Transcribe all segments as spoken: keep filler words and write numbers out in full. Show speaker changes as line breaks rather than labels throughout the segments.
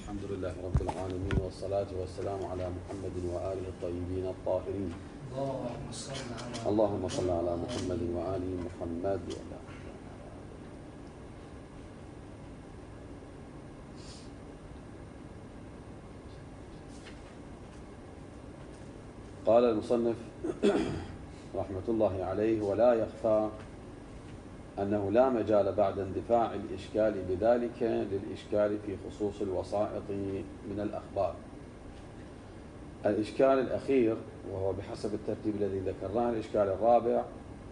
الحمد لله رب العالمين، والصلاة والسلام على محمد وآله الطيبين الطاهرين.
اللهم صل على
اللهم صل على محمد وآل محمد. قال المصنف رحمة الله عليه: ولا يخفى أنه لا مجال بعد اندفاع الإشكال بذلك للإشكال في خصوص الوسائط من الأخبار. الإشكال الأخير وهو بحسب الترتيب الذي ذكرناه الإشكال الرابع،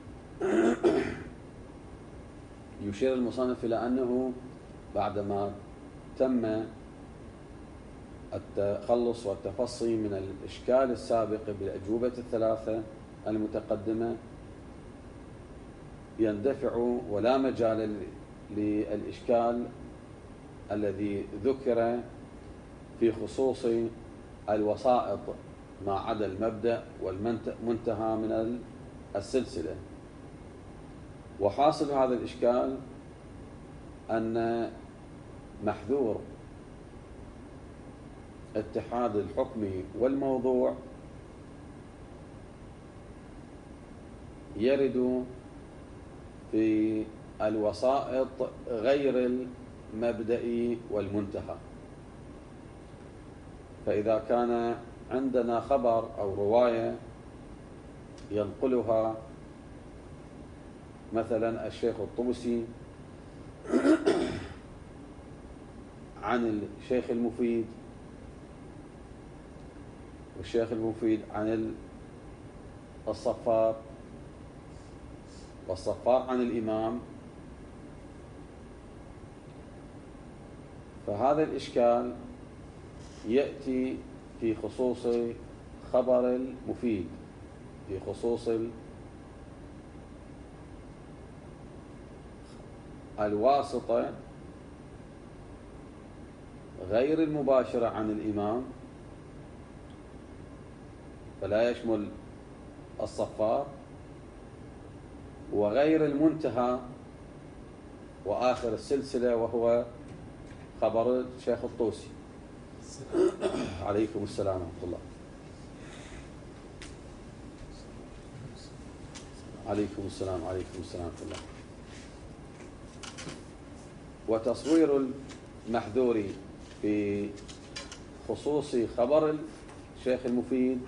يشير المصنف إلى أنه بعدما تم التخلص والتفصي من الإشكال السابق بالأجوبة الثلاثة المتقدمة يندفع ولا مجال للإشكال الذي ذكر في خصوص الوسائط ما عدا المبدأ والمنتهى من السلسلة. وحاصل هذا الإشكال أن محذور اتحاد الحكم والموضوع يرد في الوسائط غير المبدأ والمنتهى. فإذا كان عندنا خبر أو رواية ينقلها مثلا الشيخ الطوسي عن الشيخ المفيد، والشيخ المفيد عن الصفار، والصفار عن الإمام، فهذا الإشكال يأتي في خصوص خبر المفيد، في خصوص الواسطة غير المباشرة عن الإمام، فلا يشمل الصفار، وغير المنتهى وآخر السلسلة وهو خبر الشيخ الطوسي. عليكم السلام ورحمة الله. عليكم السلام عليكم السلام ورحمة الله. وتصوير المحذور في خصوص خبر الشيخ المفيد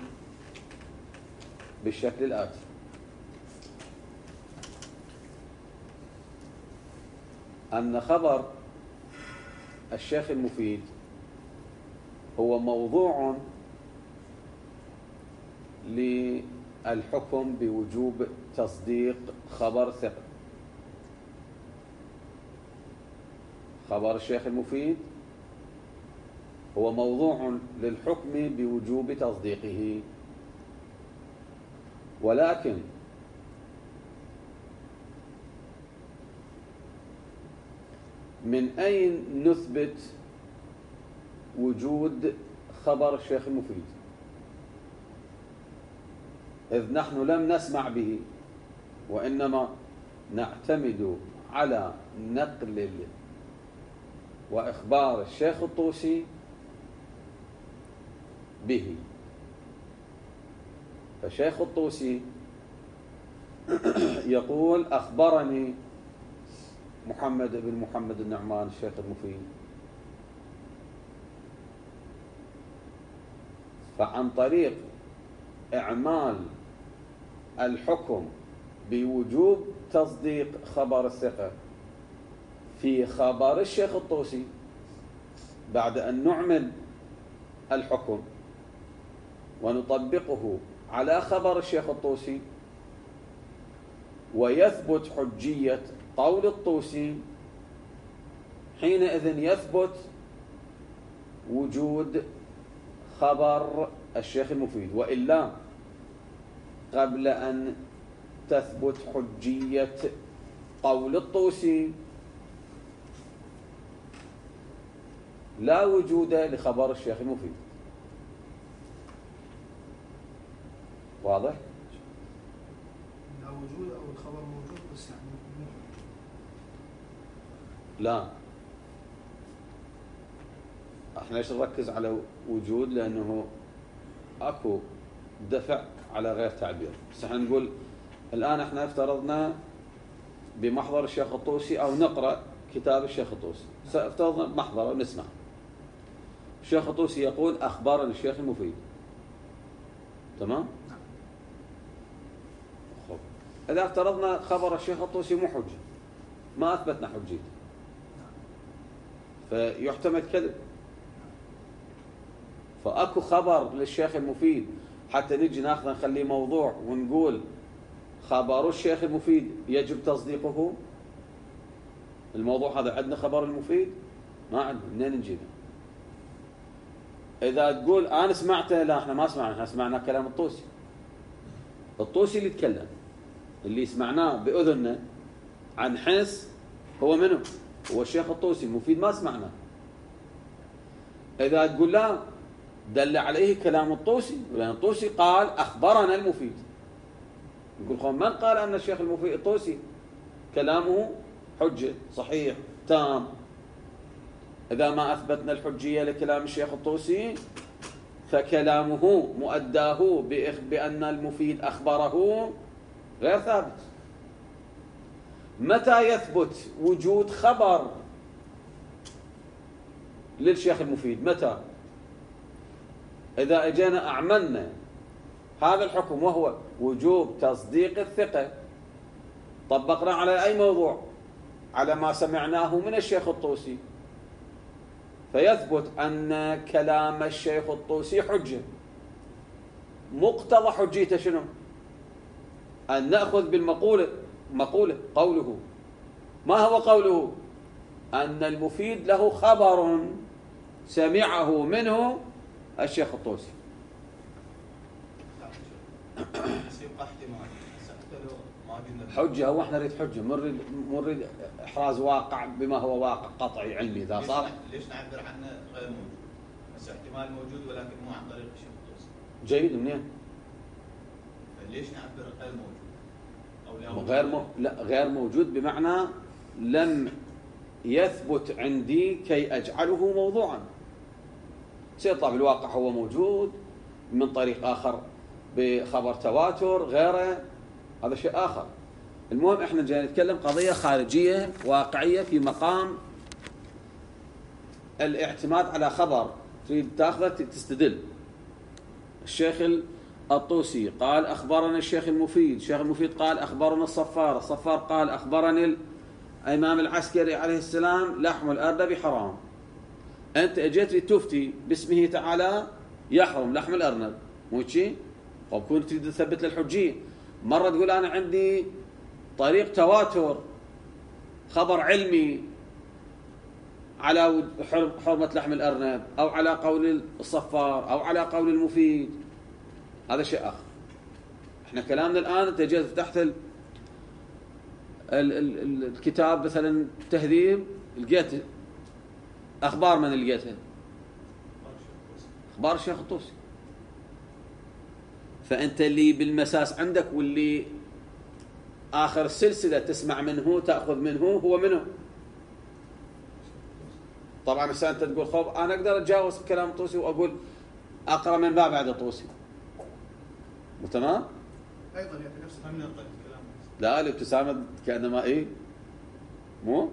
بالشكل الآتي: أن خبر الشيخ المفيد هو موضوع للحكم بوجوب تصديق خبر ثقة. خبر الشيخ المفيد هو موضوع للحكم بوجوب تصديقه، ولكن من أين نثبت وجود خبر الشيخ المفيد إذ نحن لم نسمع به، وإنما نعتمد على نقل وإخبار الشيخ الطوسي به؟ فالشيخ الطوسي يقول: أخبرني محمد بن محمد النعمان الشيخ المفيد. فعن طريق إعمال الحكم بوجوب تصديق خبر الثقة في خبر الشيخ الطوسي بعد أن نعمل الحكم ونطبقه على خبر الشيخ الطوسي ويثبت حجية قول الطوسي، حينئذ يثبت وجود خبر الشيخ المفيد. وإلا قبل أن تثبت حجية قول الطوسي لا وجود لخبر الشيخ المفيد. واضح؟
لا وجود أو الخبر موجود بس يعني
لا، احنا ليش نركز على وجود؟ لانه اكو دفع على غير تعبير. بس احنا نقول الان احنا افترضنا بمحضر الشيخ الطوسي او نقرا كتاب الشيخ الطوسي، افترضنا بمحضره نسمع الشيخ الطوسي يقول اخبرني الشيخ المفيد، تمام؟ خب اذا افترضنا خبر الشيخ الطوسي مو حجه، ما اثبتنا حجيته، فيحتمل كذب. فاكو خبر للشيخ المفيد حتى نجي ناخذ نخليه موضوع ونقول خبر الشيخ المفيد يجب تصديقه؟ الموضوع هذا عندنا خبر المفيد؟ ما عندنا، منين نجيبه؟ اذا تقول انا سمعته، لا احنا ما سمعنا، احنا سمعنا كلام الطوسي. الطوسي اللي يتكلم، اللي سمعناه باذننا عن حس هو منه؟ هو الشيخ الطوسي. المفيد ما سمعناه. اذا تقول لا دل عليه كلام الطوسي، لان الطوسي قال اخبرنا المفيد، نقول من قال ان الشيخ المفيد الطوسي كلامه حجه صحيح تام؟ اذا ما اثبتنا الحجيه لكلام الشيخ الطوسي فكلامه مؤداه بان المفيد اخبره غير ثابت. متى يثبت وجود خبر للشيخ المفيد؟ متى؟ إذا اجينا أعملنا هذا الحكم وهو وجوب تصديق الثقة، طبقنا على أي موضوع؟ على ما سمعناه من الشيخ الطوسي، فيثبت أن كلام الشيخ الطوسي حجة. مقتضى حجيته شنو؟ أن نأخذ بالمقولة، مقولة قوله. ما هو قوله؟ أن المفيد له خبر سمعه منه الشيخ الطوسي. حجة، هو احنا نريد حجة، مو نريد إحراز واقع بما هو واقع قطعي علمي. إذا صار
ليش نعبر عنه غير موجود؟ بس احتمال موجود ولكن مو عن طريق الشيخ الطوسي.
جيد، منين؟
ليش نعبر غير موجود؟ أو
غير مو... لا غير موجود بمعنى لم يثبت عندي كي أجعله موضوعا. سيطلع بالواقع هو موجود من طريق آخر بخبر تواتر غيره، هذا شيء آخر. المهم احنا جاي نتكلم قضية خارجية واقعية في مقام الاعتماد على خبر تريد تاخذه تستدل. الشيخ الطوسي قال أخبرنا الشيخ المفيد، الشيخ المفيد قال أخبرنا الصفار، الصفار قال أخبرني الإمام العسكري عليه السلام لحم الأرنب حرام. أنت أجيت لتفتي باسمه تعالى يحرم لحم الأرنب، مو شيء؟ وكنت تريد تثبت للحجية. مرة تقول أنا عندي طريق تواتر خبر علمي على حرمة لحم الأرنب، أو على قول الصفار، أو على قول المفيد، هذا شيء آخر. احنا كلامنا الآن أنت جيت فتحت ال ال ال الكتاب مثلا تهذيب، لقيت أخبار من لقيتها؟ أخبار الشيخ الطوسي. فأنت اللي بالمساس عندك واللي آخر السلسلة تسمع منه تأخذ منه هو منه. طبعا هسه أنت تقول خب أنا أقدر أتجاوز كلام الطوسي وأقول أقرأ من ما بعد الطوسي، تمام؟
أيضا يعني نفس الكلام.
لا الابتسامة كأنما إيه؟ مو؟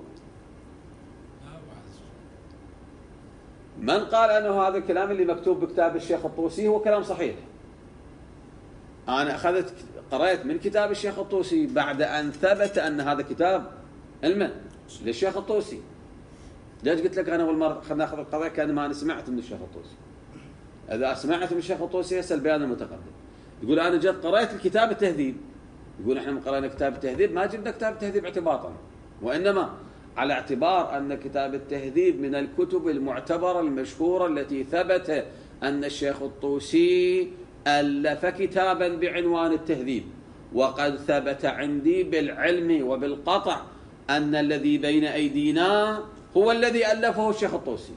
من قال أنه هذا الكلام اللي مكتوب بكتاب الشيخ الطوسي هو كلام صحيح؟ أنا أخذت قرأت من كتاب الشيخ الطوسي بعد أن ثبت أن هذا كتاب علما للشيخ الطوسي. ليش قلت لك أنا أول مرة خلنا نأخذ القضية كأن ما أنا سمعت من الشيخ الطوسي؟ إذا سمعت من الشيخ الطوسي هسه البيان المتقدم. يقول أنا جيت قرأت الكتاب التهذيب، يقول إحنا قرأنا كتاب التهذيب، ما جبنا كتاب التهذيب اعتباطا، وإنما على اعتبار أن كتاب التهذيب من الكتب المعتبرة المشهورة التي ثبت أن الشيخ الطوسي ألف كتابا بعنوان التهذيب، وقد ثبت عندي بالعلم وبالقطع أن الذي بين أيدينا هو الذي ألفه الشيخ الطوسي.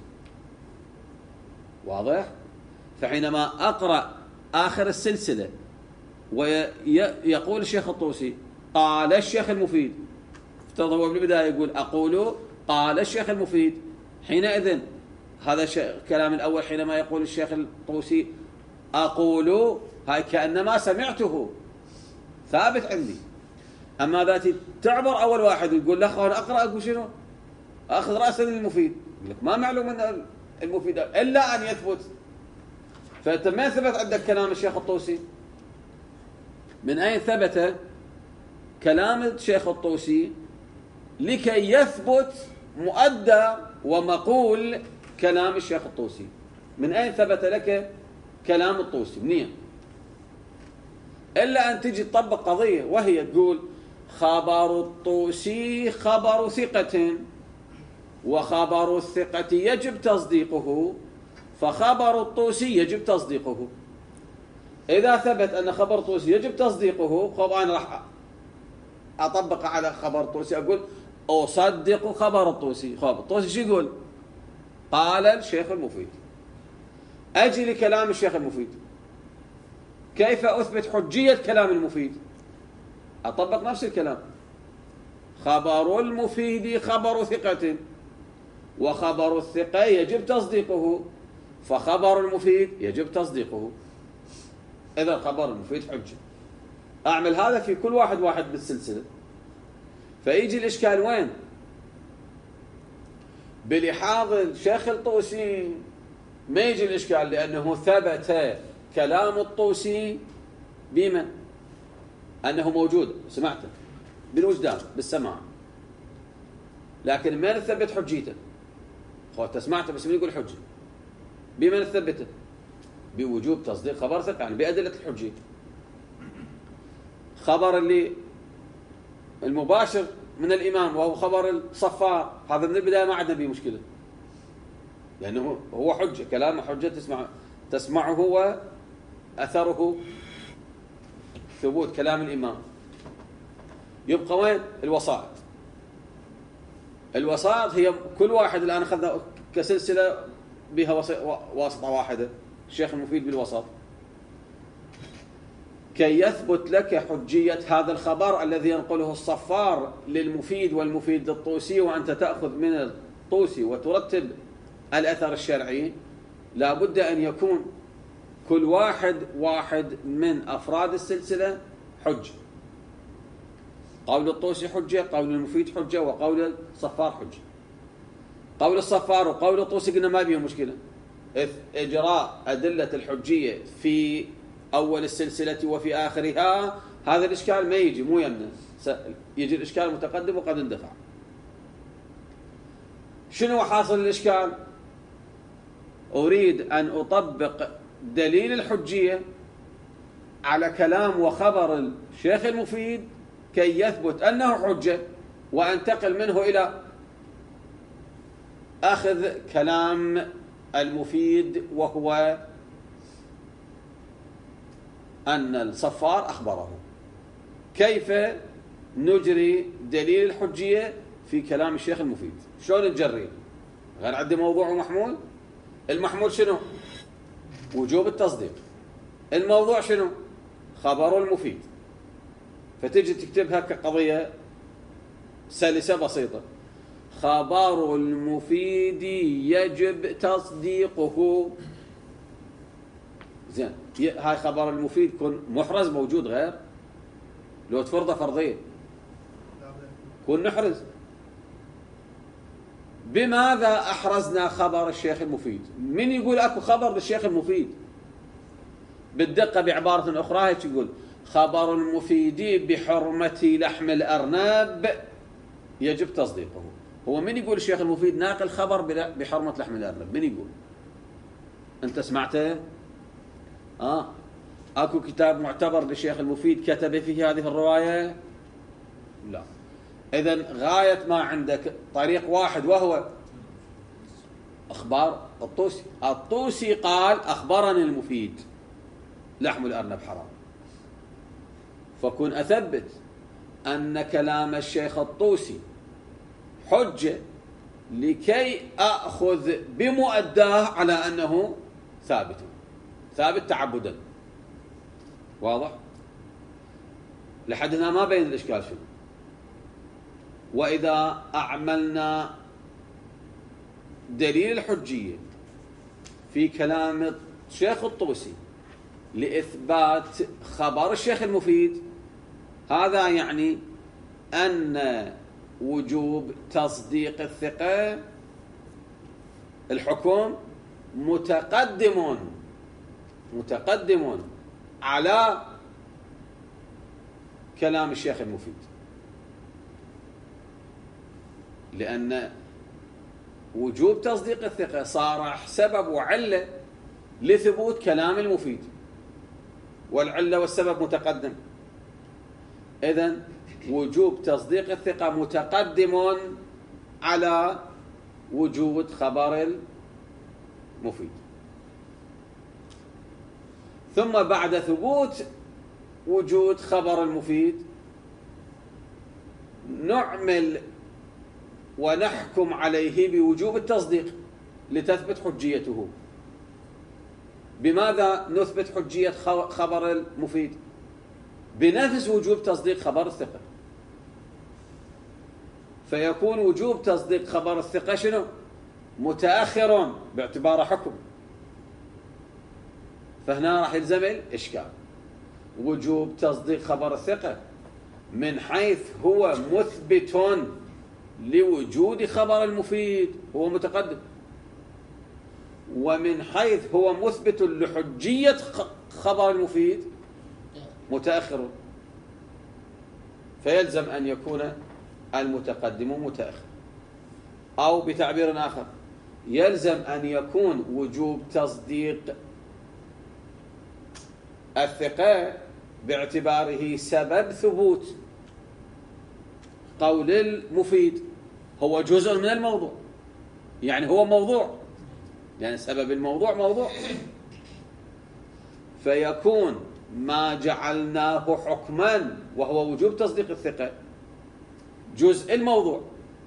واضح؟ فحينما أقرأ آخر السلسلة ويقول الشيخ الطوسي قال الشيخ المفيد، افترض هو بالبداية يقول أقول قال الشيخ المفيد، حينئذ هذا الكلام الأول حينما يقول الشيخ الطوسي أقول، هاي كأنما سمعته ثابت عندي. أما ذاتي تعبر أول واحد ويقول له أنا أقرأ، أقول شنو؟ أخذ رأسا للمفيد، يقول لك ما معلوم من المفيد إلا أن يثبت. فأنت ما ثبت عندك كلام الشيخ الطوسي؟ من أين ثبت كلام الشيخ الطوسي لكي يثبت مؤدى ومقول كلام الشيخ الطوسي؟ من أين ثبت لك كلام الطوسي؟ منين؟ إلا أن تجي تطبق قضية وهي تقول خبر الطوسي خبر ثقة، وخبر الثقة يجب تصديقه، فخبر الطوسي يجب تصديقه. إذا ثبت أن خبر الطوسي يجب تصديقه، خب أنا راح أطبق على خبر الطوسي، أقول أصدق خبر الطوسي. خب الطوسي شو يقول؟ قال الشيخ المفيد. أجي لكلام الشيخ المفيد، كيف أثبت حجية كلام المفيد؟ أطبق نفس الكلام، خبر المفيد خبر ثقة، وخبر الثقة يجب تصديقه، فخبر المفيد يجب تصديقه. إذا خبر المفيد حجة. أعمل هذا في كل واحد واحد بالسلسلة. فيجي الإشكال وين؟ بلحاظ الشيخ الطوسي ما يجي الإشكال، لأنه ثبت كلام الطوسي بمن؟ أنه موجود، سمعته بالوجدان بالسماع، لكن من نثبت حجيته؟ خو سمعته بس من يقول حجة؟ بمن نثبته؟ بوجوب تصديق خبر ثقة، يعني بأدلة الحجية. خبر اللي المباشر من الإمام وهو خبر الصفار، هذا من البداية ما عندنا به مشكلة، لأنه هو حجة، كلامه حجة تسمع تسمعه وأثره ثبوت كلام الإمام. يبقى وين الوسائط؟ الوسائط هي كل واحد الآن أخذنا كسلسلة بها واسطة واحدة، الشيخ المفيد بالوسط، كي يثبت لك حجية هذا الخبر الذي ينقله الصفار للمفيد والمفيد للطوسي، وأنت تأخذ من الطوسي وترتب الأثر الشرعي. لا بد أن يكون كل واحد واحد من أفراد السلسلة حجة. قول الطوسي حجة، قول المفيد حجة، وقول الصفار حجة. قول الصفار وقول الطوسي قلنا ما بيهم مشكلة، إجراء أدلة الحجية في أول السلسلة وفي آخرها هذا الإشكال ما يجي، مو يمنع، يجي الإشكال متقدم وقد اندفع. شنو حاصل الإشكال؟ أريد أن أطبق دليل الحجية على كلام وخبر الشيخ المفيد كي يثبت أنه حجة، وأنتقل منه إلى أخذ كلام المفيد وهو أن الصفار أخبره. كيف نجري دليل الحجية في كلام الشيخ المفيد؟ شلون نجري؟ غير عندي موضوع ومحمول. المحمول شنو؟ وجوب التصديق. الموضوع شنو؟ خبر المفيد. فتجي تكتبها كقضية سلسة بسيطة، خبر المفيد يجب تصديقه. زين، هاي خبر المفيد كن محرز موجود، غير لو تفرضه فرضية كن نحرز. بماذا أحرزنا خبر الشيخ المفيد؟ من يقول أكو خبر للشيخ المفيد بالدقة بعبارة أخرى هيك يقول خبر المفيد بحرمة لحم الأرنب يجب تصديقه. هو من يقول الشيخ المفيد ناقل خبر بحرمة لحم الأرنب؟ من يقول؟ أنت سمعته؟ آه أكو كتاب معتبر للشيخ المفيد كتب فيه هذه الرواية؟ لا. إذن غاية ما عندك طريق واحد وهو أخبار الطوسي. الطوسي قال أخبرني المفيد لحم الأرنب حرام، فكن أثبت أن كلام الشيخ الطوسي حجة لكي أخذ بمؤداه على أنه ثابت ثابت تعبدا. واضح؟ لحد هنا ما بين الإشكال شنو. وإذا أعملنا دليل الحجية في كلام الشيخ الطوسي لإثبات خبر الشيخ المفيد، هذا يعني أن وجوب تصديق الثقة الحكم متقدم متقدم على كلام الشيخ المفيد، لأن وجوب تصديق الثقة صار سبب وعلة لثبوت كلام المفيد، والعلة والسبب متقدم. إذن وجوب تصديق الثقة متقدم على وجود خبر المفيد. ثم بعد ثبوت وجود خبر المفيد نعمل ونحكم عليه بوجوب التصديق لتثبت حجيته. بماذا نثبت حجية خبر المفيد؟ بنفس وجوب تصديق خبر الثقة. فيكون وجوب تصديق خبر الثقة شنو؟ متأخر باعتبار حكم. فهنا راح يلزم الإشكال. وجوب تصديق خبر الثقة من حيث هو مثبت لوجود خبر المفيد هو متقدم، ومن حيث هو مثبت لحجية خبر المفيد متأخر. فيلزم أن يكون المتقدم متأخر، أو بتعبير آخر يلزم أن يكون وجوب تصديق الثقة باعتباره سبب ثبوت قول المفيد هو جزء من الموضوع، يعني هو موضوع، يعني سبب الموضوع موضوع. فيكون ما جعلناه حكما وهو وجوب تصديق الثقة جزء الموضوع.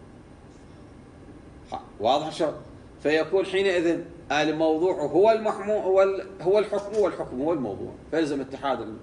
واضح الشرط؟ فيكون حينئذ الموضوع هو المحمو هو هو الحكم والحكم هو الموضوع، فيلزم اتحاد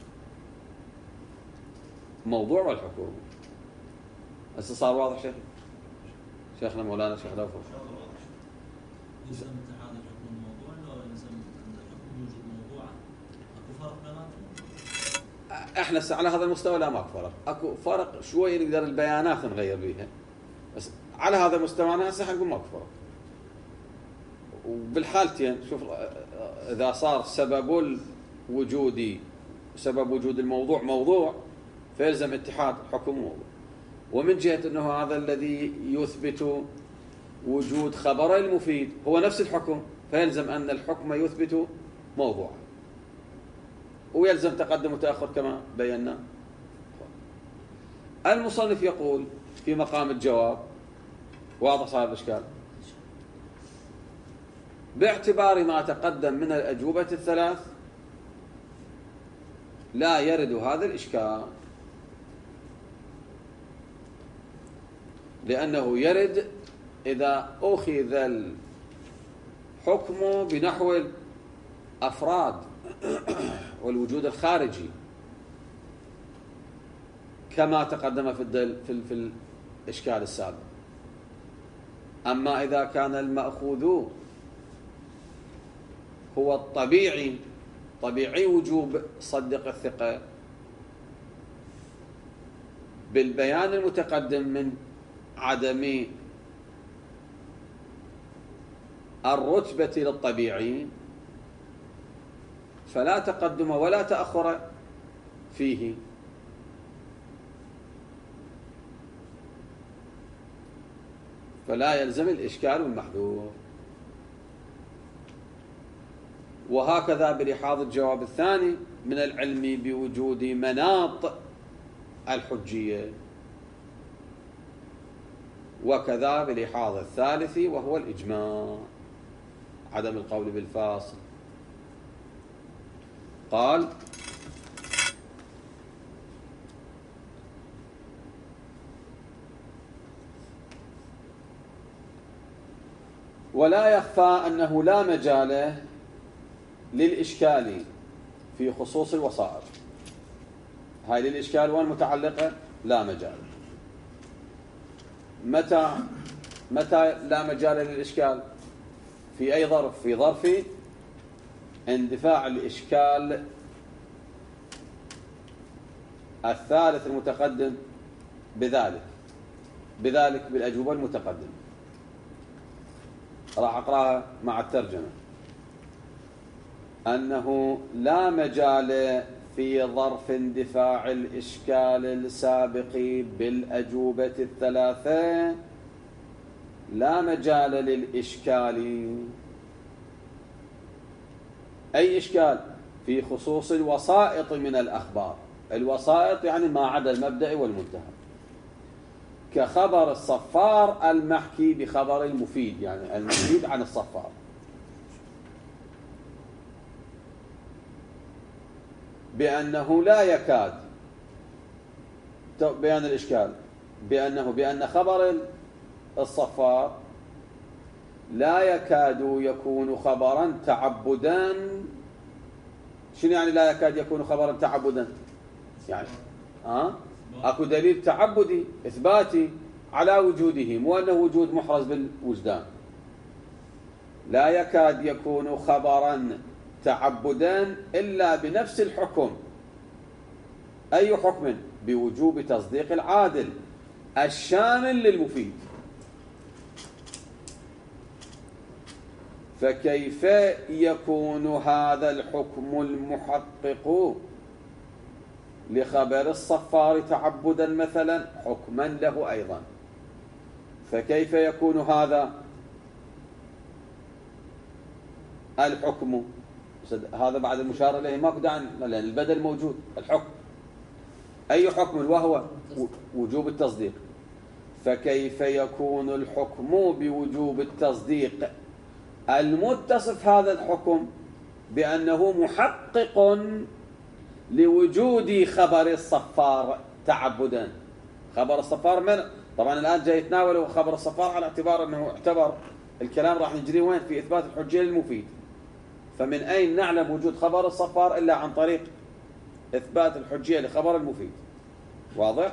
الموضوع والحكم. هسه صار واضح شيخ شيخنا مولانا شيخ داوود؟
يلزم اتحاد الحكم والموضوع لو يلزم ان الحكم يوجد موضوع؟ اكو فرق بيناتهم؟
احنا على هذا المستوى لا ماكو فرق، اكو فرق شوي نقدر البيانات نغير بيها، بس على هذا المستوى انا هسه حنقول ماكو فرق. وبالحالتين شوف اذا صار سبب الوجود سبب وجود الموضوع موضوع فيلزم اتحاد حكم وموضوع، ومن جهة انه هذا الذي يثبت وجود خبر المفيد هو نفس الحكم فيلزم ان الحكم يثبت موضوعا، ويلزم تقدم وتأخر كما بينا. المصنف يقول في مقام الجواب، واضح صار الاشكال؟ باعتبار ما تقدم من الأجوبة الثلاث لا يرد هذا الإشكال، لأنه يرد إذا أخذ الحكم بنحو الأفراد والوجود الخارجي كما تقدم في الدل في, في الإشكال السابق. أما إذا كان المأخوذ هو الطبيعي طبيعي وجوب صدق الثقة بالبيان المتقدم من عدم الرتبة للطبيعي فلا تقدم ولا تأخر فيه. فلا يلزم الإشكال والمحذور. وهكذا بلحاظ الجواب الثاني من العلم بوجود مناط الحجية، وكذا بلحاظ الثالث وهو الإجماع عدم القول بالفاصل. قال ولا يخفى أنه لا مجال للإشكال في خصوص الوسائط. هاي للإشكال وين متعلقة؟ لا مجال. متى متى لا مجال للإشكال؟ في أي ظرف؟ في ظرف اندفاع الإشكال الثالث المتقدم بذلك بذلك بالأجوبة المتقدمة. راح أقرأها مع الترجمة. أنه لا مجال في ظرف اندفاع الإشكال السابق بالأجوبة الثلاثة، لا مجال للإشكال. أي إشكال؟ في خصوص الوسائط من الأخبار. الوسائط يعني ما عدا المبدأ والمنتهى، كخبر الصفار المحكي بخبر المفيد، يعني المفيد عن الصفار. بأنه لا يكاد، بيان الإشكال بأنه بأن خبر الصفار لا يكاد يكون خبرا تعبدا. شنو يعني لا يكاد يكون خبرا تعبدا؟ يعني ها اكو دليل تعبدي اثباتي على وجوده، مو انه وجود محرز بالوجدان. لا يكاد يكون خبرا تعبدا الا بنفس الحكم. اي حكم؟ بوجوب تصديق العادل الشامل للمفيد. فكيف يكون هذا الحكم المحقق لخبر الصفار تعبدا مثلا حكما له أيضا؟ فكيف يكون هذا الحكم؟ هذا بعد المشار إليه ماكو داعي لأن البدل موجود. الحكم أي حكم؟ وهو وجوب التصديق. فكيف يكون الحكم بوجوب التصديق المتصف هذا الحكم بأنه محقق لوجود خبر الصفار تعبدا؟ خبر الصفار من؟ طبعا الآن جاي يتناول خبر الصفار على اعتبار أنه اعتبر الكلام راح نجري وين؟ في إثبات الحجية للمفيد. فمن أين نعلم وجود خبر الصفار إلا عن طريق إثبات الحجية لخبر المفيد؟ واضح؟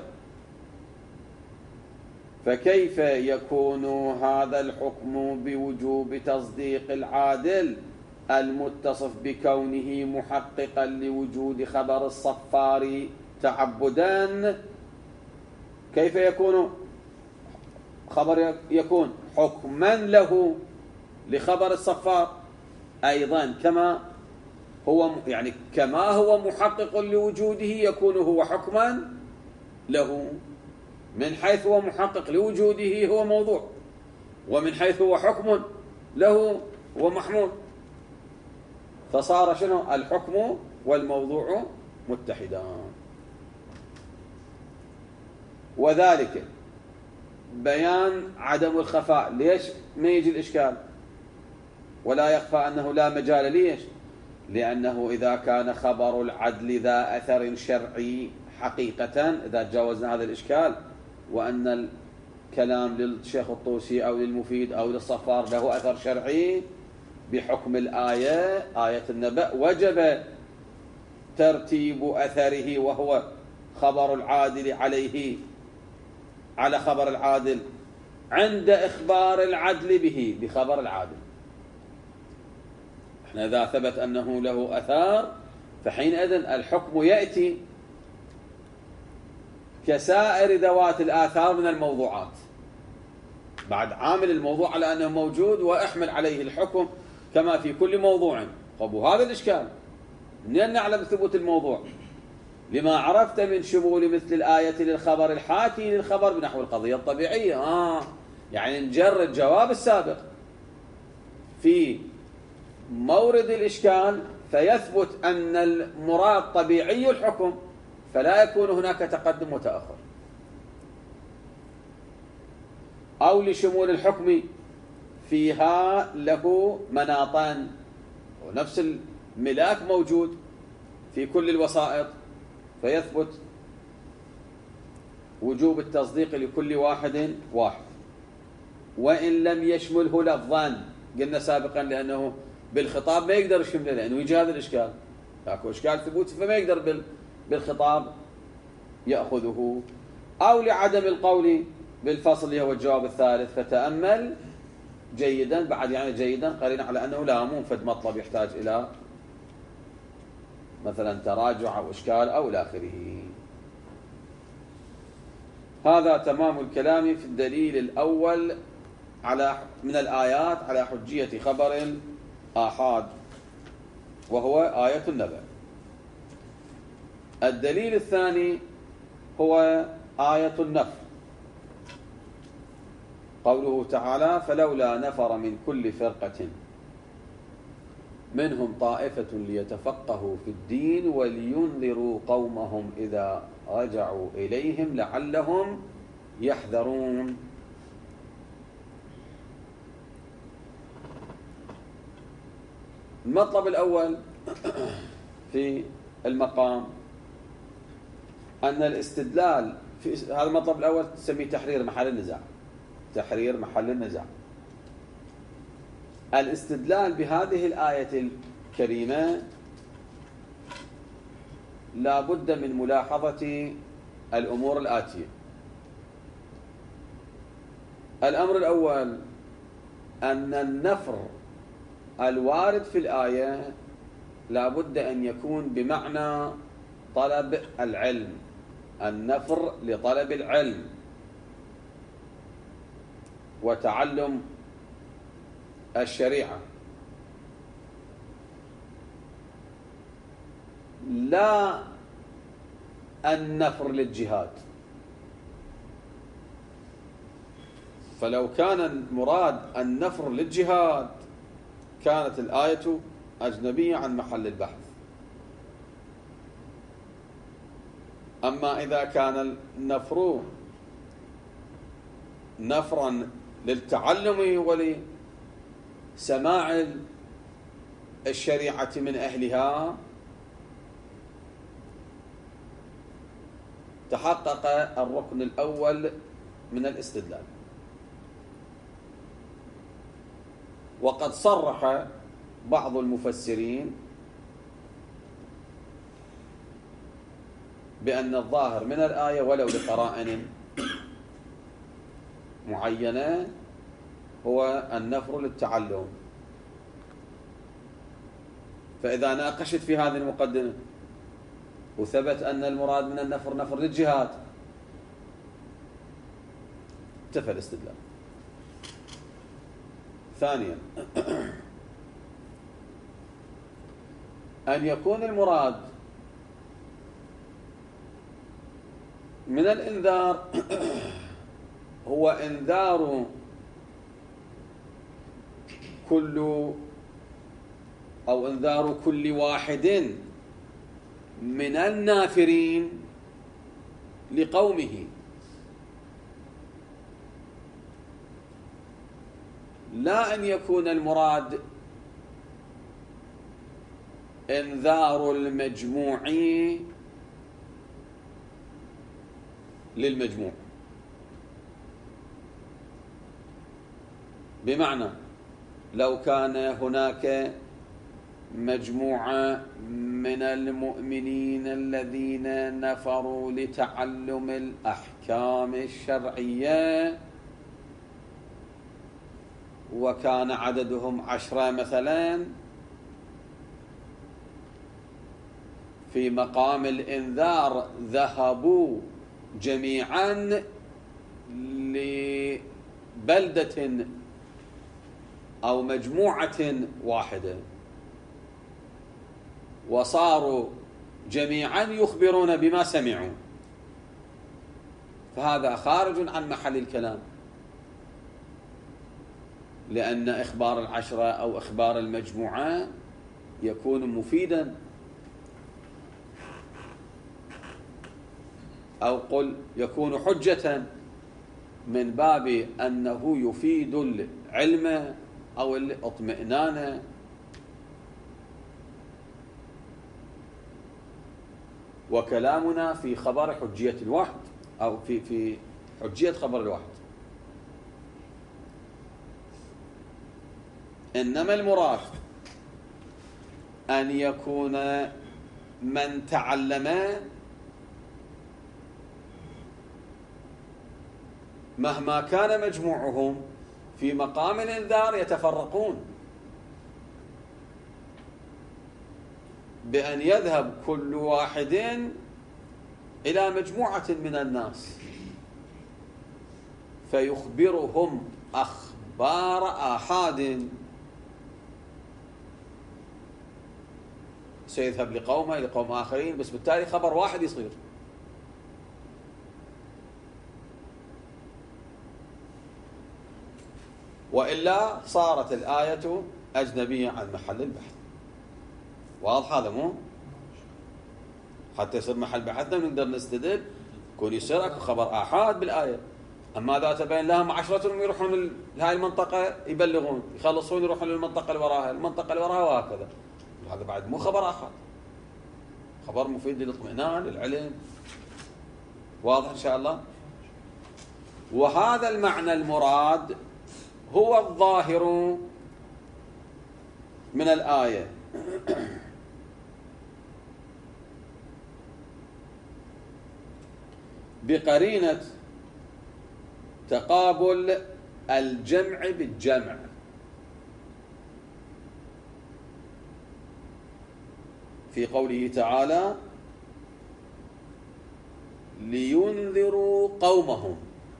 فكيف يكون هذا الحكم بوجوب تصديق العادل المتصف بكونه محققا لوجود خبر الصفار تعبدا؟ كيف يكون خبر يكون حكما له لخبر الصفار أيضا كما هو، يعني كما هو محقق لوجوده يكون هو حكما له. من حيث هو محقق لوجوده هو موضوع، ومن حيث هو حكم له هو محمول. فصار شنو؟ الحكم والموضوع متحدان. وذلك بيان عدم الخفاء. ليش ما يجي الإشكال ولا يخفى أنه لا مجال؟ ليش؟ لأنه إذا كان خبر العدل ذا أثر شرعي حقيقة، إذا تجاوزنا هذا الإشكال وأن الكلام للشيخ الطوسي أو للمفيد أو للصفار له أثر شرعي بحكم الآية، آية النبأ، وجب ترتيب أثره وهو خبر العادل عليه على خبر العادل عند إخبار العدل به بخبر العادل. احنا إذا ثبت أنه له أثار فحينئذ الحكم يأتي كسائر ذوات الآثار من الموضوعات، بعد عامل الموضوع على أنه موجود وأحمل عليه الحكم كما في كل موضوع. طب وهذا الإشكال منين نعلم ثبوت الموضوع؟ لما عرفت من شمول مثل الآية للخبر الحاكي للخبر بنحو القضية الطبيعية. آه يعني نجرد جواب السابق في مورد الإشكال فيثبت أن المراد طبيعي الحكم، فلا يكون هناك تقدم وتأخر. أو لشمول الحكم فيها له مناطان، ونفس الملاك موجود في كل الوسائط، فيثبت وجوب التصديق لكل واحد واحد وإن لم يشمله لفظا. قلنا سابقا لأنه بالخطاب ما يقدر يشمله لأنه يجي هذا الإشكال، اكو إشكال ثبوت فما يقدر بالخطاب يأخذه. أو لعدم القول بالفصل هو الجواب الثالث. فتأمل جيدا بعد، يعني جيدا قرينا على أنه لا منفذ مطلب يحتاج إلى مثلا تراجع أو إشكال أو إلى آخره. هذا تمام الكلام في الدليل الأول على من الآيات على حجية خبر الآحاد، وهو آية النبأ. الدليل الثاني هو آية النفر، قوله تعالى: فلولا نفر من كل فرقة منهم طائفة ليتفقهوا في الدين ولينذروا قومهم إذا رجعوا إليهم لعلهم يحذرون. المطلب الأول في المقام أن الاستدلال في هذا المطلب الأول تسميه تحرير محل النزاع. تحرير محل النزاع. الاستدلال بهذه الآية الكريمة لا بد من ملاحظة الأمور الآتية. الأمر الأول أن النفر الوارد في الآية لا بد أن يكون بمعنى طلب العلم، النفر لطلب العلم وتعلم الشريعة، لا النفر للجهاد. فلو كان المراد النفر للجهاد كانت الآية أجنبية عن محل البحث. أما إذا كان النفر نفرا للتعلم ولسماع الشريعة من أهلها تحقق الركن الأول من الاستدلال. وقد صرح بعض المفسرين بأن الظاهر من الآية ولو لقرائن معينة هو النفر للتعلم. فإذا ناقشت في هذه المقدمة وثبت أن المراد من النفر نفر للجهاد انتفى الاستدلال. ثانيا أن يكون المراد من الإنذار هو إنذار كل أو إنذار كل واحد من النافرين لقومه، لا أن يكون المراد إنذار المجموع للمجموع. بمعنى لو كان هناك مجموعة من المؤمنين الذين نفروا لتعلم الأحكام الشرعية وكان عددهم عشرة مثلا، في مقام الإنذار ذهبوا جميعا لبلدة أو مجموعة واحدة وصاروا جميعا يخبرون بما سمعوا، فهذا خارج عن محل الكلام، لأن إخبار العشرة أو إخبار المجموعة يكون مفيدا، أو قل يكون حجة من باب أنه يفيد العلم أو الاطمئنان. وكلامنا في خبر حجية الواحد أو في في حجية خبر الواحد. إنما المراد أن يكون من تعلم مهما كان مجموعهم في مقام الإنذار يتفرقون، بأن يذهب كل واحد إلى مجموعة من الناس فيخبرهم أخبار آحاد، سيذهب لقومه لقوم آخرين، بس بالتالي خبر واحد يصير. وإلا صارت الآية أجنبية عن محل البحث. واضح هذا مو؟ حتى يصير محل بحثنا نقدر نستدل يكون يصير اكو خبر آحاد بالآية. أما إذا تبين لهم عشرة يروحون لهاي المنطقة يبلغون يخلصون يروحون للمنطقة اللي وراها المنطقة اللي وراها وهكذا، هذا بعد مو خبر آحاد، خبر مفيد للاطمئنان للعلم. واضح إن شاء الله؟ وهذا المعنى المراد هو الظاهر من الآية. بقرينة تقابل الجمع بالجمع. في قوله تعالى لينذروا قومهم.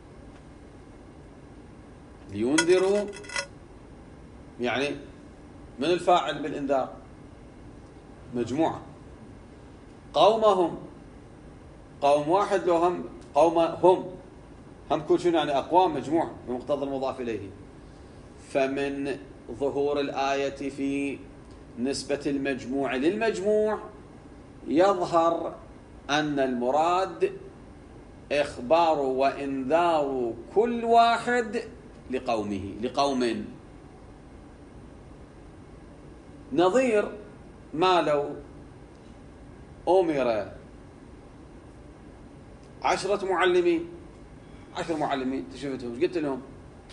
لينذروا يعني من الفاعل بالإنذار؟ مجموعة. قومهم قوم واحد لو هم قوم هم هم كل شنو يعني أقوام مجموعة بمقتضى المضاف إليه. فمن ظهور الآية في نسبة المجموع للمجموع يظهر أن المراد إخبار وإنذار كل واحد لقومه لقوم. نظير ما لو أمر عشرة معلمين عشر معلمين تشوفتهم ايش قلت لهم؟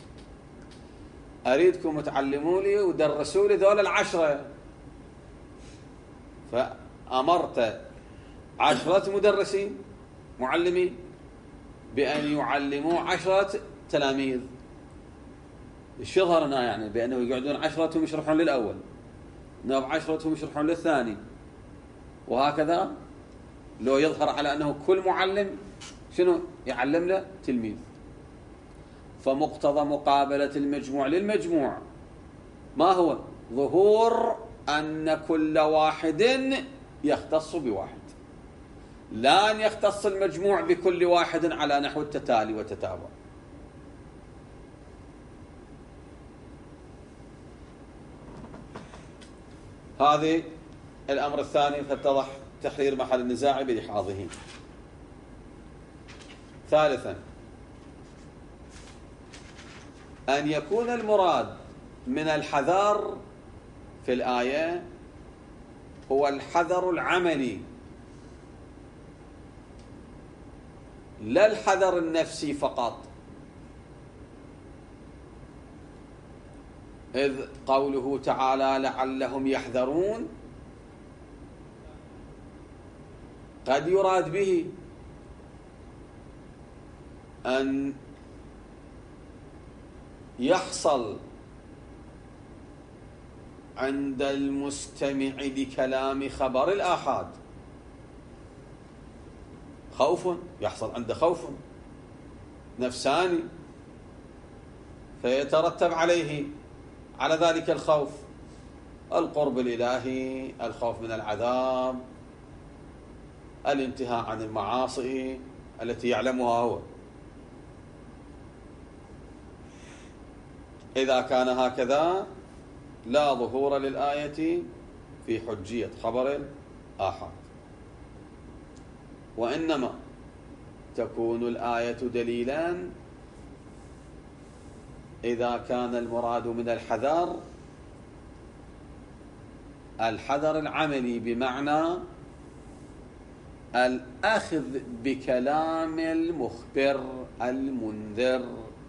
أريدكم تعلموا لي ودرسوا لي ذول العشرة. فأمرت عشرة مدرسين معلمين بأن يعلموا عشرة تلاميذ. ايش يظهر هنا يعني؟ بأنه يقعدون عشرتهم يشرحون للأول، نوب عشرتهم يشرحون للثاني، وهكذا. لو يظهر على أنه كل معلم شنو يعلم له تلميذ. فمقتضى مقابلة المجموع للمجموع ما هو؟ ظهور أن كل واحد يختص بواحد، لا أن يختص المجموع بكل واحد على نحو التتالي والتتابع. هذه الأمر الثاني فاتضح تحرير محل النزاع بلحاظه. ثالثا أن يكون المراد من الحذر في الآية هو الحذر العملي لا الحذر النفسي فقط. إذ قوله تعالى لعلهم يحذرون قد يراد به أن يحصل عند المستمع لكلام خبر الآحاد خوف، يحصل عنده خوف نفساني فيترتب عليه على ذلك الخوف القرب الإلهي، الخوف من العذاب، الانتهاء عن المعاصي التي يعلمها هو. إذا كان هكذا لا ظهور للآية في حجية خبر آحاد، وإنما تكون الآية دليلا إذا كان المراد من الحذر الحذر العملي بمعنى الأخذ بكلام المخبر المنذر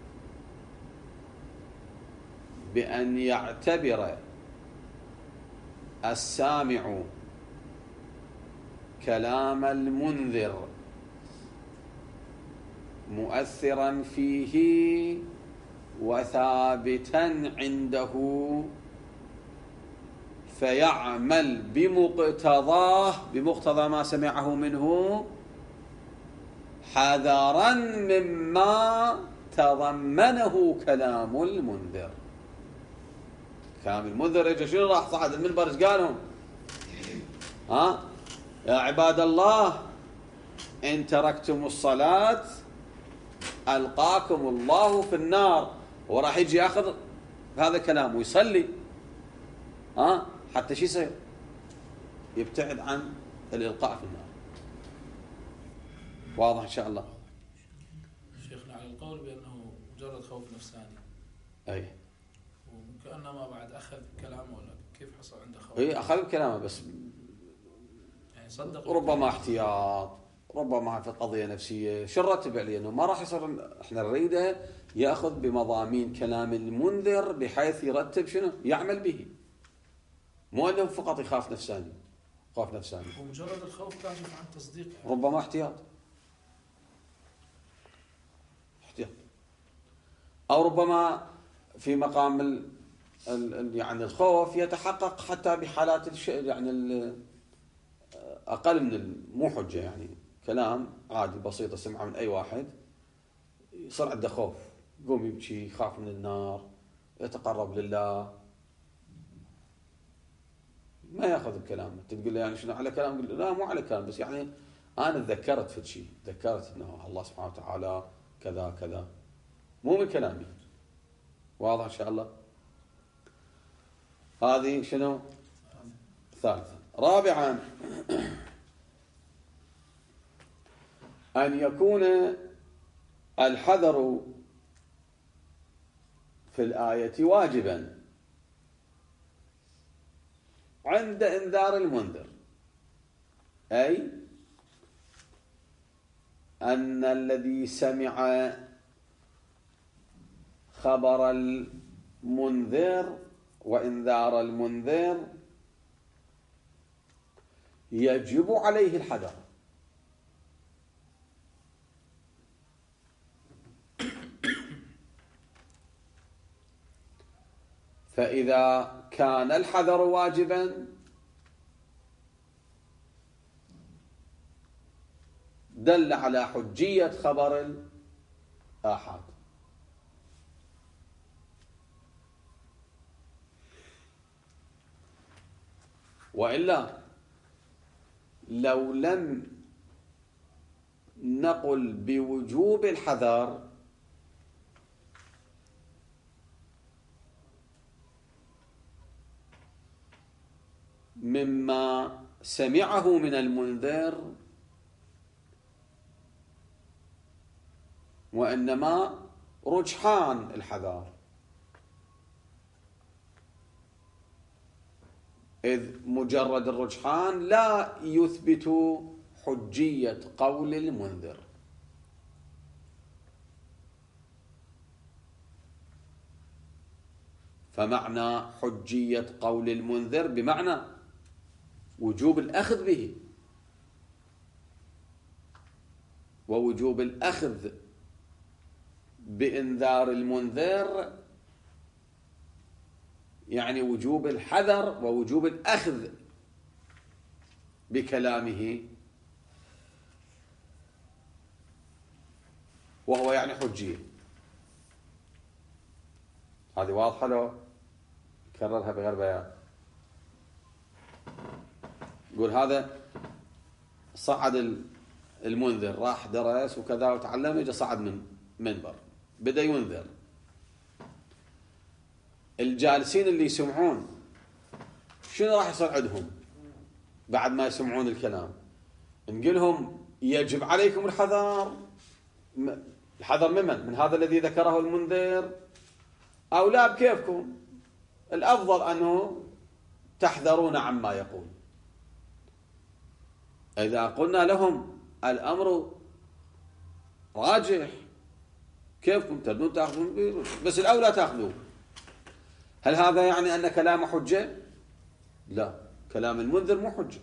بأن يعتبر السامع كلام المنذر مؤثرا فيه وثابتا عنده فيعمل بمقتضاه بمقتضى ما سمعه منه حذرا مما تضمنه كلام المنذر. كلام المنذر اجى شنو راح صعد المنبر ايش قالهم؟ ها يا عباد الله ان تركتم الصلاة القاكم الله في النار. وراح يجي ياخذ هذا الكلام ويصلي ها حتى شو يصير؟ يبتعد عن الالقاء في النار. واضح ان شاء الله؟
شيخنا على القول بانه مجرد خوف نفساني.
اي
وكانما بعد اخذ كلامه ولا كيف حصل عنده خوف؟
اي اخذ كلامه بس
يعني صدق
ربما احتياط، ربما في قضيه نفسيه، شو نرتب عليه؟ انه ما راح يصير احنا نريده ياخذ بمضامين كلام المنذر بحيث يرتب شنو؟ يعمل به. مو انه فقط يخاف نفساني، خوف نفساني.
ومجرد الخوف كاشف عن تصديق يعني.
ربما احتياط. احتياط. او ربما في مقام ال ال يعني الخوف يتحقق حتى بحالات الشيء يعني اقل من مو حجه، يعني كلام عادي بسيط سمعه من اي واحد يصير عنده خوف، يقوم يبكي، يخاف من النار، يتقرب لله، ما ياخذ بكلامه. تقول له يعني شنو على كلام؟ يقول لا مو على كلام، بس يعني انا تذكرت في شيء، تذكرت انه الله سبحانه وتعالى كذا كذا، مو من كلامي. واضح ان شاء الله؟ هذه شنو؟ ثالثا. رابعا ان يكون الحذر في الآية واجبا عند إنذار المنذر، أي أن الذي سمع خبر المنذر وإنذار المنذر يجب عليه الحذر. فإذا كان الحذر واجبا دل على حجية خبر الآحاد. وإلا لو لم نقل بوجوب الحذر مما سمعه من المنذر، وإنما رجحان الحذر، إذ مجرد الرجحان لا يثبت حجية قول المنذر. فمعنى حجية قول المنذر بمعنى وجوب الأخذ به، ووجوب الأخذ بإنذار المنذر يعني وجوب الحذر ووجوب الأخذ بكلامه، وهو يعني حجية. هذه واضحة لو كررها بغير بيان. يقول هذا صعد المنذر، راح درس وكذا وتعلم، اجى صعد من منبر بدأ ينذر. الجالسين اللي يسمعون شنو راح يصير عندهم بعد ما يسمعون الكلام؟ نقول لهم يجب عليكم الحذر. الحذر ممن؟ من هذا الذي ذكره المنذر أو لا؟ بكيفكم. الأفضل أنه تحذرون عما يقول. إذا قلنا لهم الأمر راجح كيفكم تردون تأخذون، بس الأولى تأخذون. هل هذا يعني أن كلام حجة؟ لا، كلام المنذر مو حجة.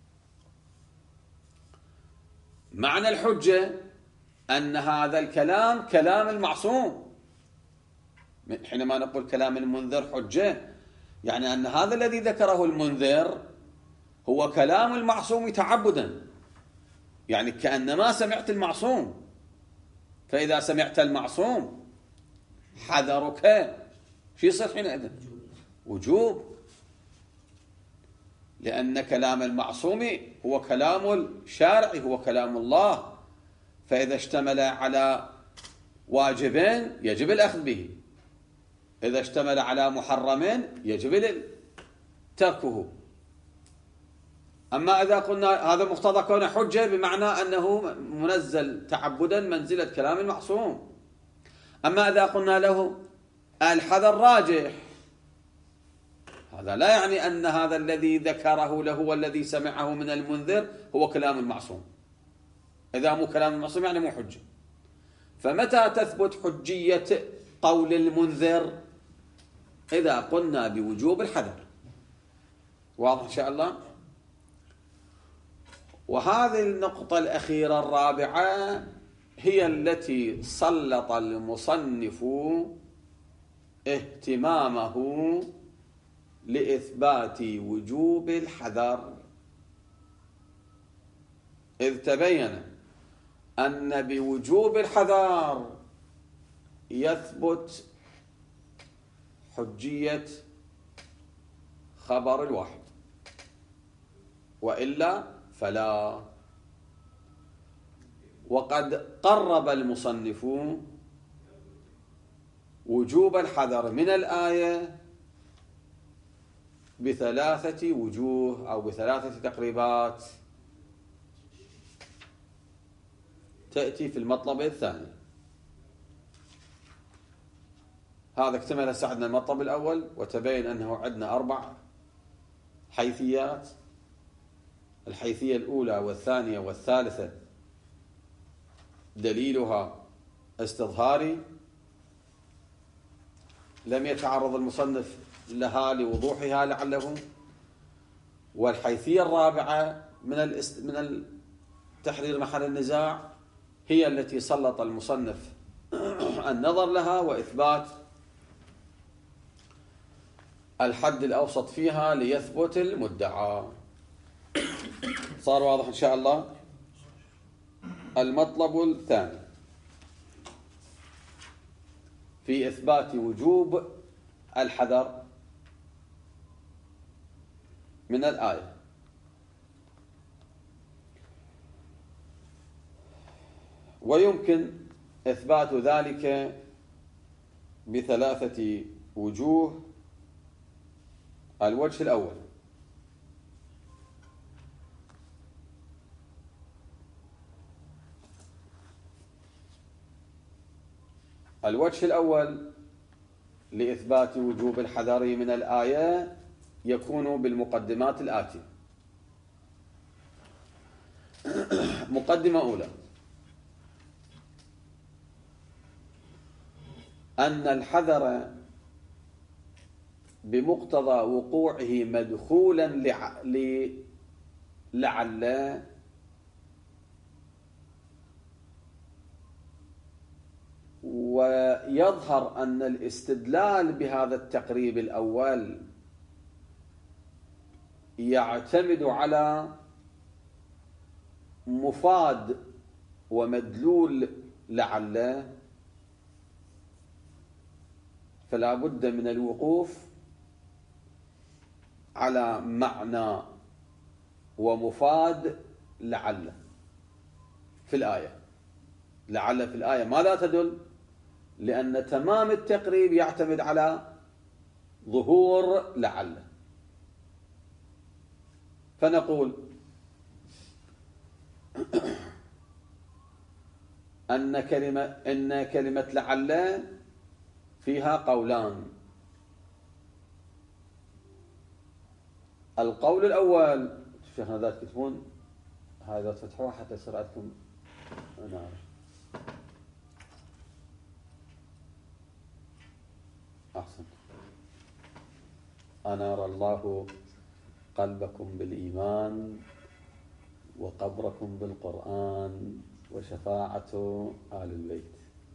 معنى الحجة أن هذا الكلام كلام المعصوم. حينما نقول كلام المنذر حجة يعني أن هذا الذي ذكره المنذر هو كلام المعصوم تعبدا، يعني كأنما سمعت المعصوم. فإذا سمعت المعصوم حذرك شو يصير حينئذ؟ وجوب، لأن كلام المعصوم هو كلام الشارع، هو كلام الله، فإذا اشتمل على واجبين يجب الأخذ به، إذا اشتمل على محرم يجب تركه. أما إذا قلنا هذا مقتضى كونه حجة بمعنى أنه منزل تعبدا منزلة كلام المعصوم. أما إذا قلنا له الحذر راجح، هذا لا يعني أن هذا الذي ذكره له والذي سمعه من المنذر هو كلام المعصوم. إذا مو كلام المعصوم يعني مو حجة. فمتى تثبت حجية قول المنذر؟ إذا قلنا بوجوب الحذر. واضح إن شاء الله؟ وهذه النقطة الأخيرة الرابعة هي التي سلط المصنف اهتمامه لإثبات وجوب الحذر، إذ تبين أن بوجوب الحذر يثبت حجية خبر الواحد، وإلا فلا. وقد قرب المصنف وجوب الحذر من الآية بثلاثة وجوه أو بثلاثة تقريبات تأتي في المطلب الثاني. هذا اكتمل سعدنا المطلب الأول، وتبين أنه عندنا أربع حيثيات. الحيثية الأولى والثانية والثالثة دليلها استظهاري لم يتعرض المصنف لها لوضوحها لعله. والحيثية الرابعة من الاست... من تحرير محل النزاع هي التي سلط المصنف النظر لها وإثبات الحد الأوسط فيها ليثبت المدعى. صار واضح إن شاء الله؟ المطلب الثاني في إثبات وجوب الحذر من الآية. ويمكن إثبات ذلك بثلاثة وجوه. الوجه الأول الوجه الأول لإثبات وجوب الحذر من الآية يكون بالمقدمات الآتية. مقدمة أولى: أن الحذر بمقتضى وقوعه مدخولا لعل ويظهر أن الاستدلال بهذا التقريب الأول يعتمد على مفاد ومدلول لعل، فلا بد من الوقوف على معنى ومفاد لعل في الآية. لعل في الآية ماذا تدل؟ لأن تمام التقريب يعتمد على ظهور لعل. فنقول أن كلمة إن كلمة لعل فيها قولان. القول الأول، شيخنا ذات تكتبون هذا تفتحوها حتى يصير عندكم نعرف. أحسن. أنار الله قلبكم بالإيمان وقبركم بالقرآن وشفاعة آل البيت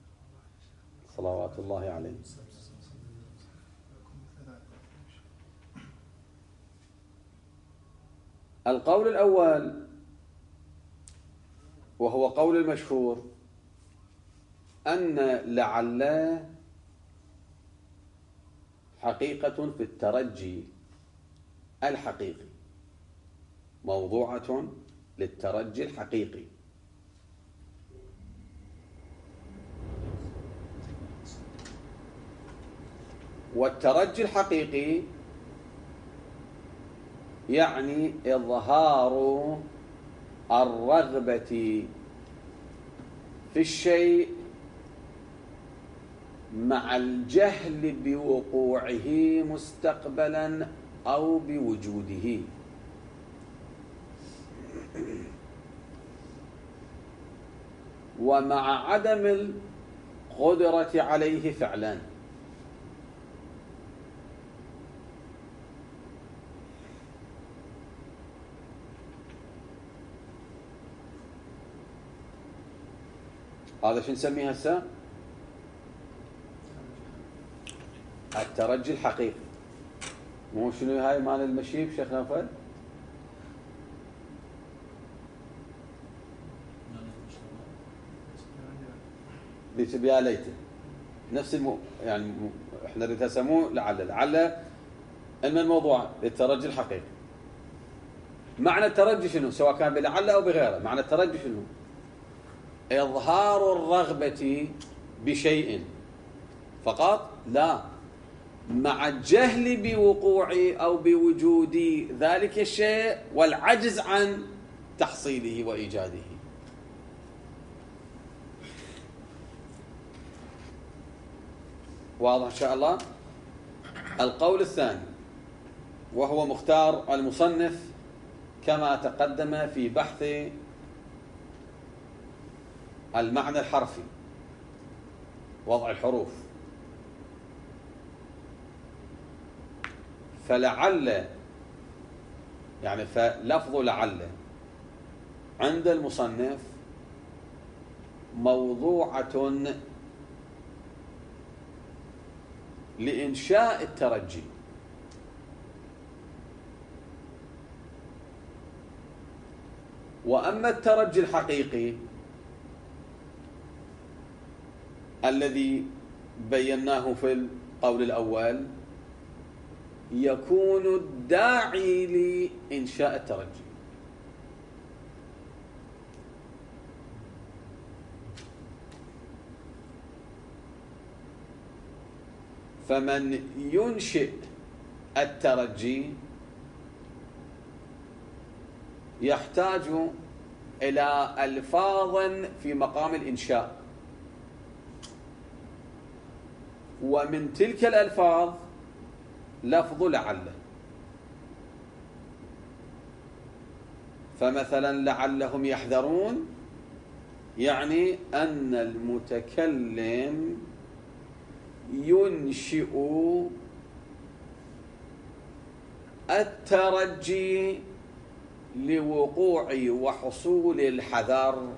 صلوات الله عليهم. القول الأول وهو قول المشهور أن لعل حقيقة في الترجي الحقيقي، موضوعة للترجي الحقيقي. والترجي الحقيقي يعني إظهار الرغبة في الشيء مع الجهل بوقوعه مستقبلا أو بوجوده. ومع عدم القدرة عليه فعلا. هذا شو نسميه هسه؟ الترجي الحقيقي. مو شنو هاي مال المشيب شيخ نوفل؟ بيا ليته نفس المو... يعني م... احنا نريد هسه مو لعل لعل ان الموضوع للترجي الحقيقي. معنى الترجي شنو؟ سواء كان بلعل او بغيره، معنى الترجي شنو؟ إظهار الرغبة بشيء فقط؟ لا، مع الجهل بوقوع أو بوجود ذلك الشيء والعجز عن تحصيله وإيجاده. واضح إن شاء الله؟ القول الثاني وهو مختار المصنف كما تقدم في بحث المعنى الحرفي، وضع الحروف. فلعل يعني فلفظ لعل عند المصنف موضوعة لإنشاء الترجي، وأما الترجي الحقيقي الذي بيناه في القول الأول يكون الداعي لإنشاء الترجي. فمن ينشئ الترجي يحتاج إلى ألفاظ في مقام الإنشاء، ومن تلك الألفاظ لفظ لعل. فمثلا لعلهم يحذرون يعني أن المتكلم ينشئ الترجي لوقوع وحصول الحذر.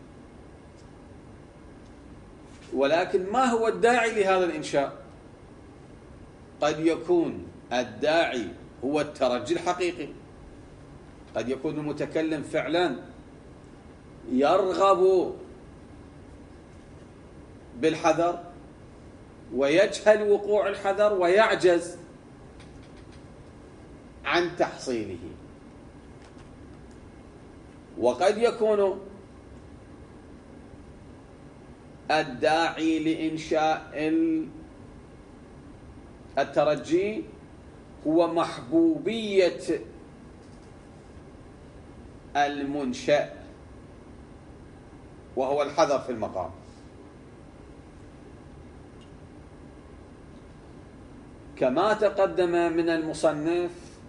ولكن ما هو الداعي لهذا الإنشاء؟ قد يكون الداعي هو الترجي الحقيقي، قد يكون المتكلم فعلا يرغب بالحذر ويجهل وقوع الحذر ويعجز عن تحصيله. وقد يكون الداعي لإنشاء الترجي هو محبوبية المنشأ وهو الحذر في المقام. كما تقدم من المصنف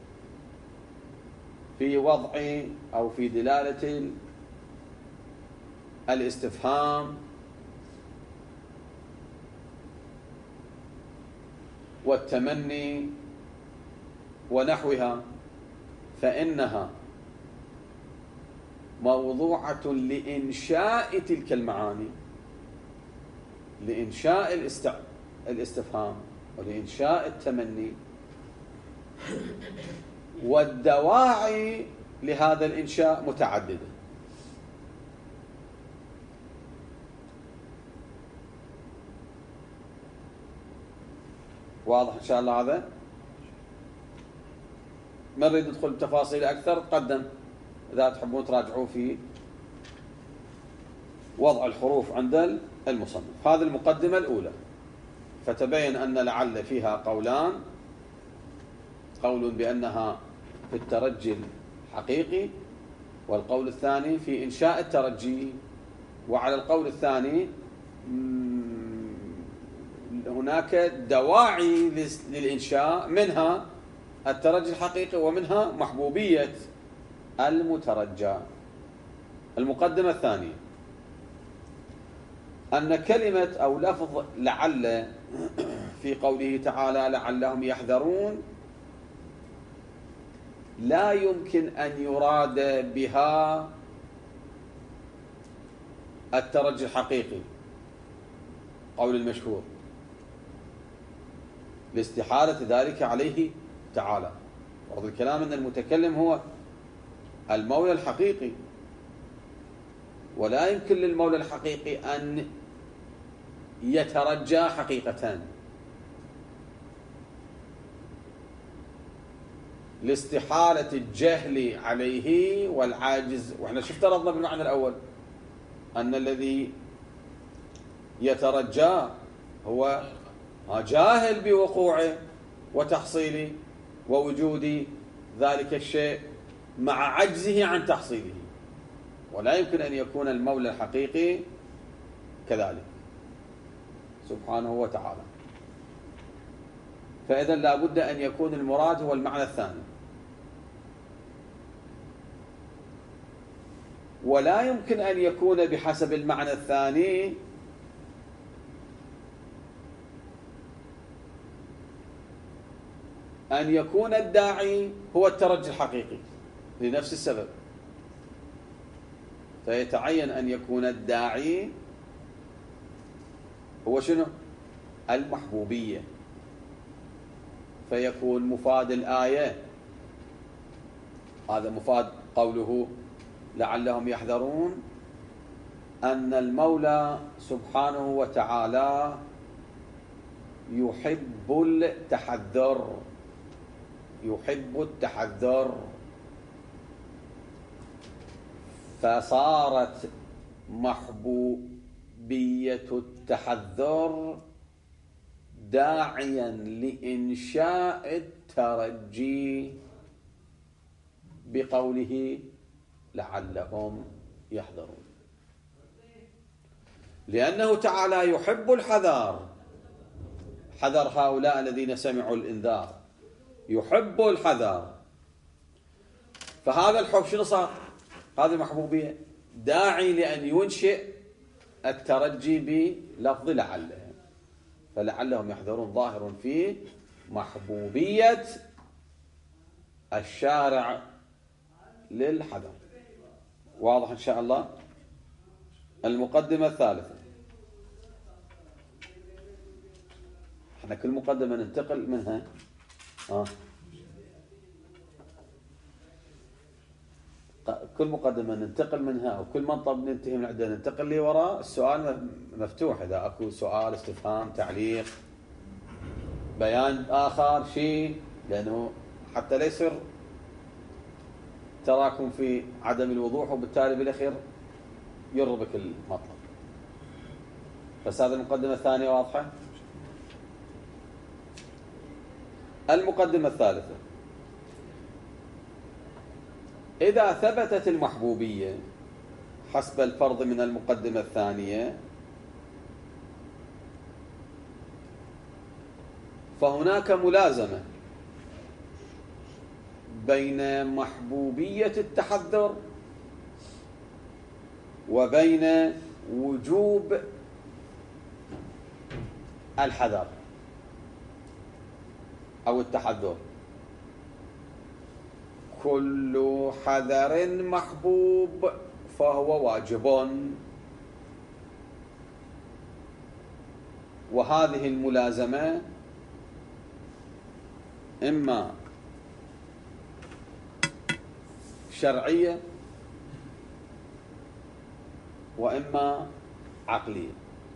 في وضع أو في دلالة الاستفهام والتمني ونحوها، فإنها موضوعة لإنشاء تلك المعاني، لإنشاء الاست... الاستفهام ولإنشاء التمني. والدواعي لهذا الإنشاء متعددة. واضح إن شاء الله هذا؟ ما نريد ندخل بتفاصيل أكثر، قدم إذا تحبون تراجعوا في وضع الحروف عند المصنف. هذه المقدمة الأولى. فتبين أن لعل فيها قولان، قول بأنها في الترجي الحقيقي، والقول الثاني في إنشاء الترجي. وعلى القول الثاني هناك دواعي للإنشاء، منها الترجي الحقيقي ومنها محبوبية المترجى. المقدمة الثانية أن كلمة أو لفظ لعل في قوله تعالى لعلهم يحذرون لا يمكن أن يراد بها الترجي الحقيقي، قول المشهور، لاستحالة ذلك عليه تعالى. ورد الكلام أن المتكلم هو المولى الحقيقي، ولا يمكن للمولى الحقيقي أن يترجى حقيقة، لاستحالة الجهل عليه والعاجز. وإحنا شو افترضنا بالمعنى الأول؟ أن الذي يترجى هو جاهل بوقوعه وتحصيله ووجود ذلك الشيء مع عجزه عن تحصيله، ولا يمكن أن يكون المولى الحقيقي كذلك سبحانه وتعالى. فإذا لا بد أن يكون المراد هو المعنى الثاني، ولا يمكن أن يكون بحسب المعنى الثاني أن يكون الداعي هو الترجي الحقيقي لنفس السبب. فيتعين أن يكون الداعي هو شنو؟ المحبوبية، فيكون مفاد الآية. هذا مفاد قوله لعلهم يحذرون، أن المولى سبحانه وتعالى يحب التحذر، يحب التحذر، فصارت محبوبية التحذر داعيا لإنشاء الترجي بقوله لعلهم يحذرون، لأنه تعالى يحب الحذر، حذر هؤلاء الذين سمعوا الإنذار، يحب الحذر. فهذا الحب شنو صار؟ هذه المحبوبية داعي لأن ينشئ الترجي بلفظ لعل، فلعلهم يحذرون ظاهر في محبوبية الشارع للحذر. واضح إن شاء الله؟ المقدمة الثالثة، احنا كل مقدمة ننتقل منها آه. كل مقدمة ننتقل منها أو كل منطب ننتهي من عندها ننتقل لي وراء السؤال مفتوح، إذا أكو سؤال استفهام تعليق بيان آخر شيء، لأنه حتى لا يصير تراكم في عدم الوضوح وبالتالي بالأخير يربك المطلب. بس هذه المقدمة الثانية واضحة. المقدمة الثالثة، إذا ثبتت المحبوبية حسب الفرض من المقدمة الثانية، فهناك ملازمة بين محبوبية التحذر وبين وجوب الحذر أو التحذر. كل حذر محبوب فهو واجب، وهذه الملازمة إما شرعية وإما عقلية.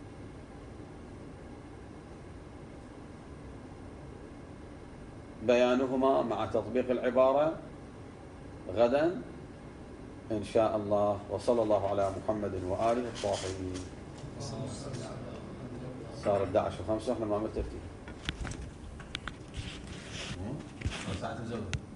بيانهما مع تطبيق العبارة غدا إن شاء الله. وصلى الله على محمد وآله الطاهرين. صار الداعش عشر وخمسة احنا ما متفتين.
ساعة الزوجة